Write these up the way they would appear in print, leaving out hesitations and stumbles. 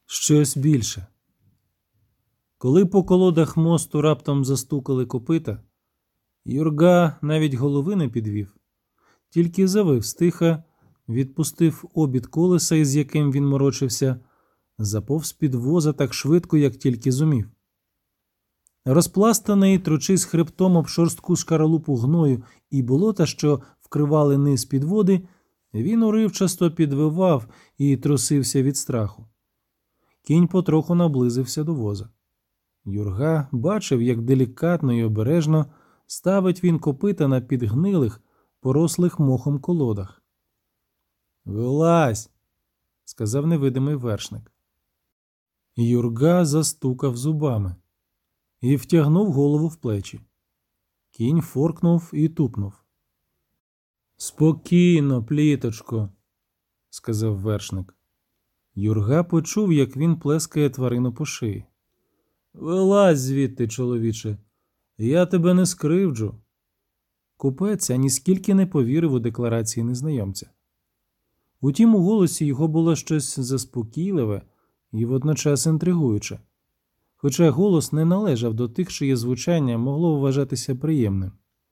щось більше. Коли по колодах мосту раптом застукали копита, Юрга навіть голови не підвів, тільки завив стиха, відпустив обід колеса, із яким він морочився, заповз під воза так швидко, як тільки зумів. Розпластаний, тручись хребтом об шорстку шкаралупу гною і болота, що вкривали низ підводи, він уривчасто підвивав і трусився від страху. Кінь потроху наблизився до воза. Юрга бачив, як делікатно і обережно ставить він копита на підгнилих, порослих мохом колодах. «Вилазь!» – сказав невидимий вершник. Юрга застукав зубами і втягнув голову в плечі. Кінь форкнув і тупнув. «Спокійно, пліточко», – сказав вершник. Юрга почув, як він плескає тварину по шиї. «Вилазь звідти, чоловіче, я тебе не скривджу». Купець аніскільки не повірив у декларації незнайомця. Утім, у голосі його було щось заспокійливе і водночас інтригуюче, хоча голос не належав до тих, чиє звучання могло вважатися приємним.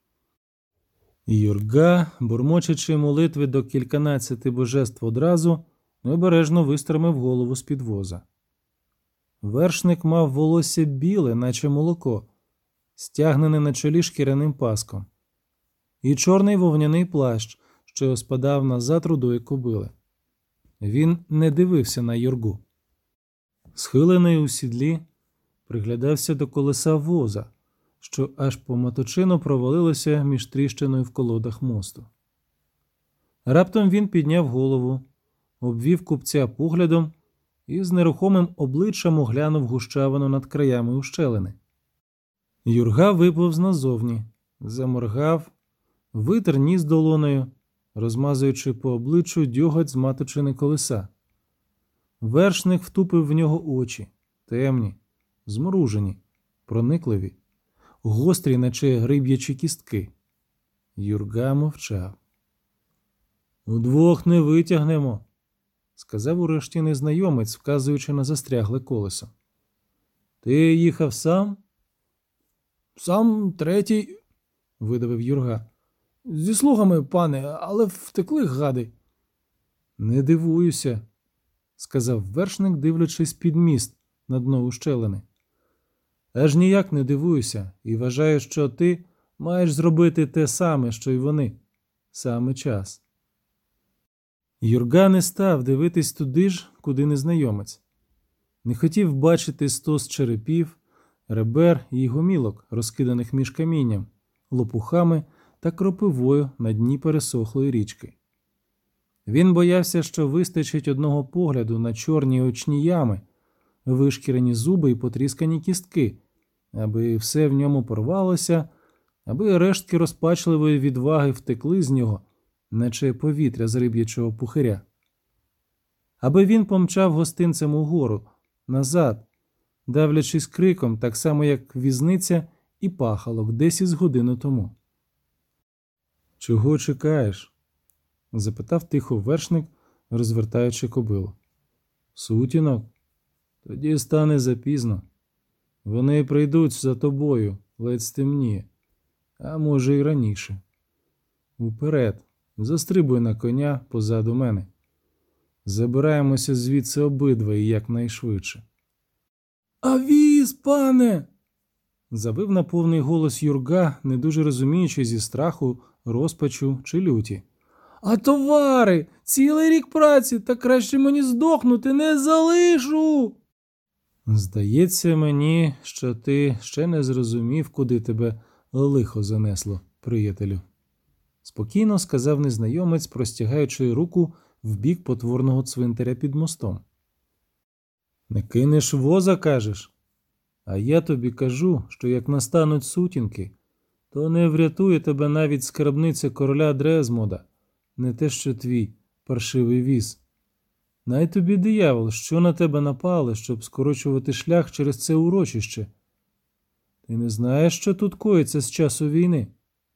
Юрга, бурмочучи молитви до кільканадцяти божеств одразу, обережно вистромив голову з-під воза. Вершник мав волосся біле, наче молоко, стягнене на чолі шкіряним паском, і чорний вовняний плащ, що спадав назад рудої кобили. Він не дивився на Юргу. Схилений у сідлі, приглядався до колеса воза, що аж по моточину провалилося між тріщиною в колодах мосту. Раптом він підняв голову, обвів купця поглядом і з нерухомим обличчям оглянув гущавину над краями ущелини. Юрга виповз назовні, заморгав, витер ніс долонею, розмазуючи по обличчю дьоготь з маточини колеса. Вершник втупив в нього очі, темні, зморужені, проникливі, гострі, наче гриб'ячі кістки. Юрга мовчав. «Удвох не витягнемо», – сказав урешті незнайомець, вказуючи на застрягле колесо. «Ти їхав сам?» «Сам третій», – видавив Юрга. «Зі слугами, пане, але втекли гади». «Не дивуюся», – сказав вершник, дивлячись під міст на дно ущелини. «Аж ніяк не дивуюся і вважаю, що ти маєш зробити те саме, що й вони. Саме час». Юрга не став дивитись туди ж, куди незнайомець. Не хотів бачити стос черепів, ребер і гомілок, розкиданих між камінням, лопухами та кропивою на дні пересохлої річки. Він боявся, що вистачить одного погляду на чорні очні ями, вишкірені зуби і потріскані кістки, аби все в ньому порвалося, аби рештки розпачливої відваги втекли з нього, наче повітря з риб'ячого пухиря. Аби він помчав гостинцем угору, назад, давлячись криком, так само, як візниця і пахалок десь із годину тому. «Чого чекаєш?» – запитав тихо вершник, розвертаючи кобилу. «Сутінок? Тоді стане запізно. Вони прийдуть за тобою, ледь стемніє, а може й раніше. Уперед, застрибуй на коня позаду мене. Забираємося звідси обидва і якнайшвидше». «А віз, пане!» – завив на повний голос Юрга, не дуже розуміючи зі страху, розпачу чи люті. «А товари! Цілий рік праці, та краще мені здохнути, не залишу!» «Здається мені, що ти ще не зрозумів, куди тебе лихо занесло, приятелю», – спокійно сказав незнайомець, простягаючи руку в бік потворного цвинтаря під мостом. «Не кинеш воза, кажеш? А я тобі кажу, що як настануть сутінки, то не врятує тебе навіть скарбниця короля Дрезмода, не те що твій паршивий віз. Най тобі диявол, що на тебе напали, щоб скорочувати шлях через це урочище. Ти не знаєш, що тут коїться з часу війни?»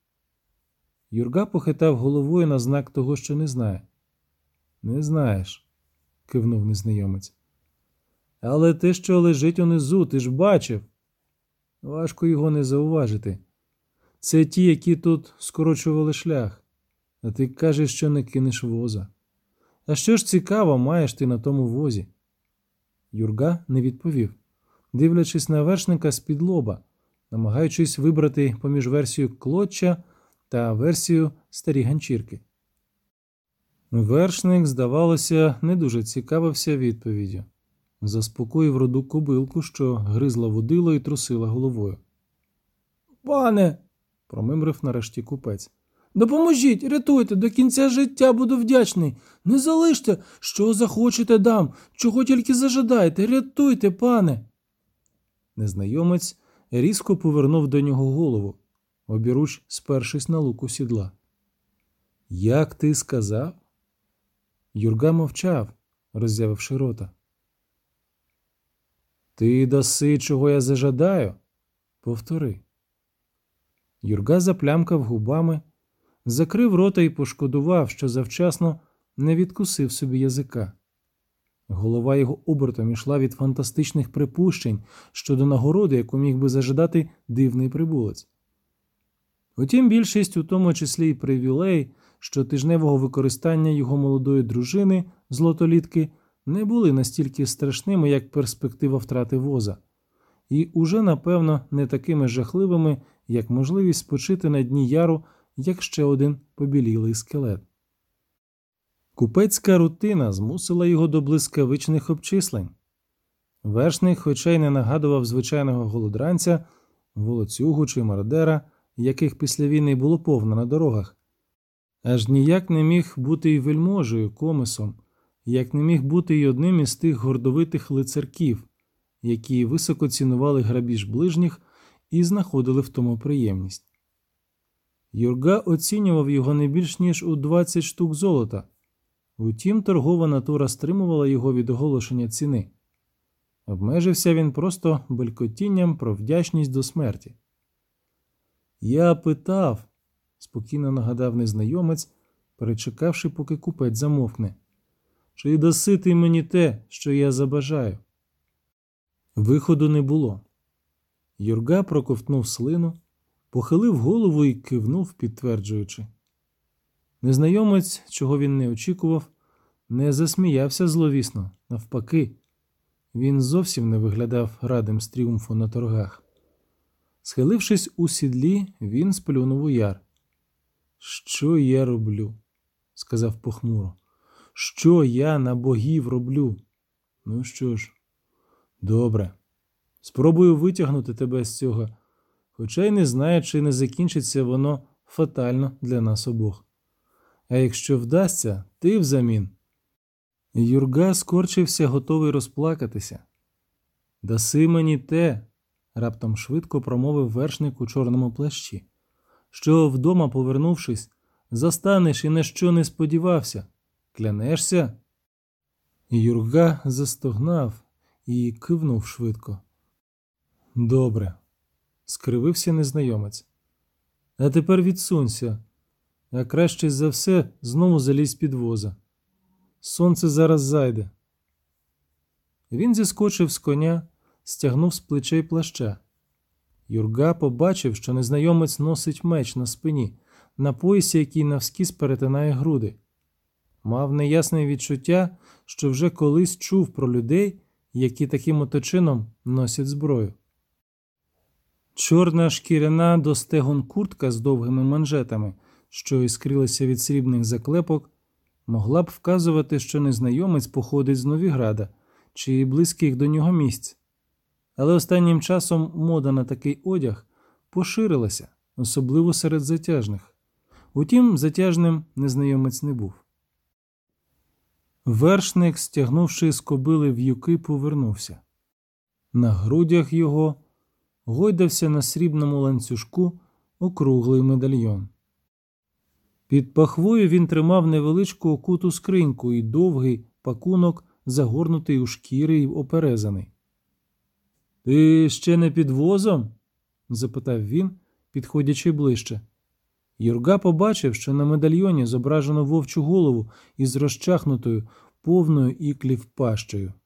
Юрга похитав головою на знак того, що не знає. «Не знаєш», – кивнув незнайомець. Але те, що лежить унизу, ти ж бачив. Важко його не зауважити. Це ті, які тут скорочували шлях. А ти кажеш, що не кинеш воза. А що ж цікаво маєш ти на тому возі? Юрга не відповів, дивлячись на вершника з-під лоба, намагаючись вибрати поміж версією клоча та версією старі ганчірки. Вершник, здавалося, не дуже цікавився відповіддю. Заспокоїв руду кобилку, що гризла водило і трусила головою. «Пане!» – промимрив нарешті купець. «Допоможіть, рятуйте, до кінця життя буду вдячний. Не залиште, що захочете дам, чого тільки зажадаєте, рятуйте, пане!» Незнайомець різко повернув до нього голову, обіруч спершись на луку сідла. «Як ти сказав?» Юрга мовчав, роззявивши рота. «Ти даси, чого я зажадаю?» «Повтори». Юрга заплямкав губами, закрив рота і пошкодував, що завчасно не відкусив собі язика. Голова його обертом ішла від фантастичних припущень щодо нагороди, яку міг би зажадати дивний прибулець. Утім, більшість, у тому числі й привілей, щотижневого використання його молодої дружини, злотолітки, не були настільки страшними, як перспектива втрати воза, і уже, напевно, не такими жахливими, як можливість спочити на дні яру, як ще один побілілий скелет. Купецька рутина змусила його до блискавичних обчислень. Вершник, хоча й не нагадував звичайного голодранця, волоцюгу чи мародера, яких після війни було повно на дорогах, аж ніяк не міг бути й вельможею, комесом, як не міг бути й одним із тих гордовитих лицарків, які високо цінували грабіж ближніх і знаходили в тому приємність. Юрга оцінював його не більш ніж у 20 штук золота. Утім, торгова натура стримувала його від оголошення ціни. Обмежився він просто белькотінням про вдячність до смерті. «Я питав», – спокійно нагадав незнайомець, перечекавши, поки купець замовкне, «чи даси ти мені те, що я забажаю?» Виходу не було. Юрга проковтнув слину, похилив голову і кивнув, підтверджуючи. Незнайомець, чого він не очікував, не засміявся зловісно, навпаки. Він зовсім не виглядав радим з тріумфу на торгах. Схилившись у сідлі, він сплюнув у яр. «Що я роблю?» – сказав похмуро. «Що я на богів роблю? Ну що ж, добре. Спробую витягнути тебе з цього, хоча й не знаю, чи не закінчиться воно фатально для нас обох. А якщо вдасться, ти взамін». Юрга скорчився, готовий розплакатися. «Даси мені те», – раптом швидко промовив вершник у чорному плащі, «що вдома, повернувшись, застанеш і на що не сподівався. Клянешся?» Юрга застогнав і кивнув швидко. «Добре», – скривився незнайомець. «А тепер відсунься, а краще за все знову залізь під воза. Сонце зараз зайде». Він зіскочив з коня, стягнув з плечей плаща. Юрга побачив, що незнайомець носить меч на спині, на поясі, який навскіз перетинає груди. Мав неясне відчуття, що вже колись чув про людей, які таким ото чином носять зброю. Чорна шкіряна до стегон куртка з довгими манжетами, що іскрилися від срібних заклепок, могла б вказувати, що незнайомець походить з Новіграда чи близьких до нього місць. Але останнім часом мода на такий одяг поширилася, особливо серед затяжних. Утім, затяжним незнайомець не був. Вершник, стягнувши з кобили в'юки, повернувся. На грудях його гойдався на срібному ланцюжку округлий медальйон. Під пахвою він тримав невеличку окуту скриньку і довгий пакунок, загорнутий у шкіри й оперезаний. «Ти ще не під возом?» – запитав він, підходячи ближче. Юрга побачив, що на медальйоні зображено вовчу голову із розчахнутою, повною іклів пащею.